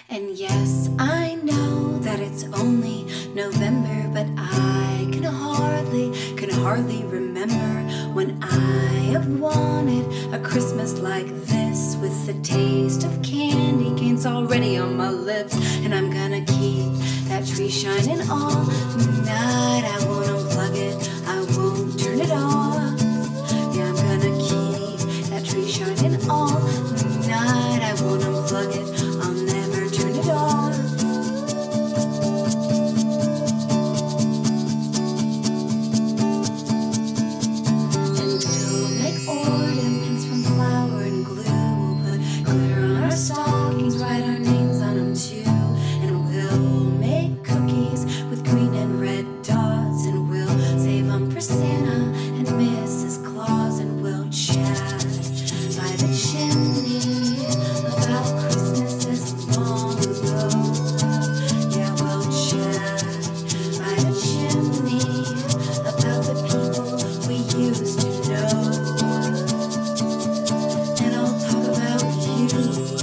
And yes, I know that it's only November, but I can hardly remember when I have wanted a Christmas like this, with the taste of candy canes already on my lips. And I'm gonna keep that tree shining all night. I won't unplug it, I won't turn it off. Yeah, I'm gonna keep that tree shining all night. I won't unplug it, I'll never turn it off. And we'll make ornaments from flour and glue. We'll put glitter on our stockings, write our names on them too. And we'll make cookies with green and red dots. And we'll save them for Santa and Mrs. Claus. And we'll chat by the chimney about Christmases long ago. Yeah, we'll chat by the chimney about the people we used to know. And I'll talk about you.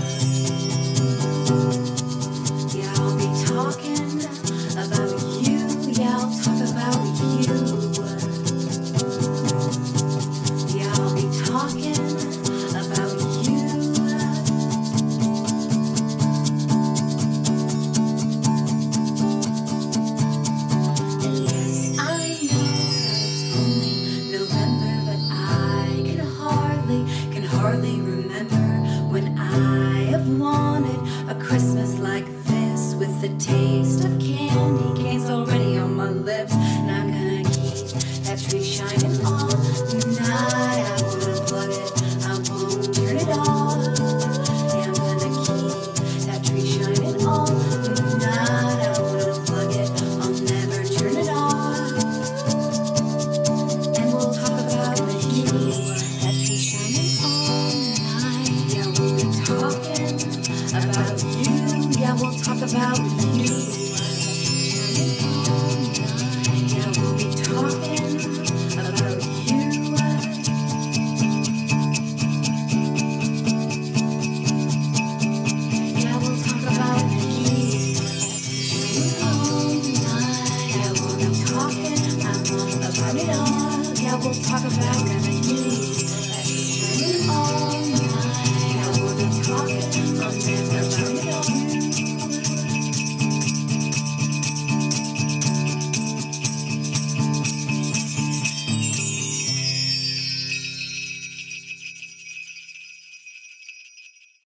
Yeah, I'll be talking about you. Yeah, I'll talk about you. Yeah, I'll be talking about you. And yes, I know that it's only November, but I can hardly remember when I have wanted a Christmas like this, with the taste of candy canes already on my lips. And I'm gonna keep that tree shining all night. I won't unplug it, I won't turn it off. Yeah, I'm gonna keep that tree shining all night. I won't unplug it, I'll never turn it off. And we'll talk about you, that tree shining all night. Yeah, we'll be talking about you. Yeah, we'll talk about you.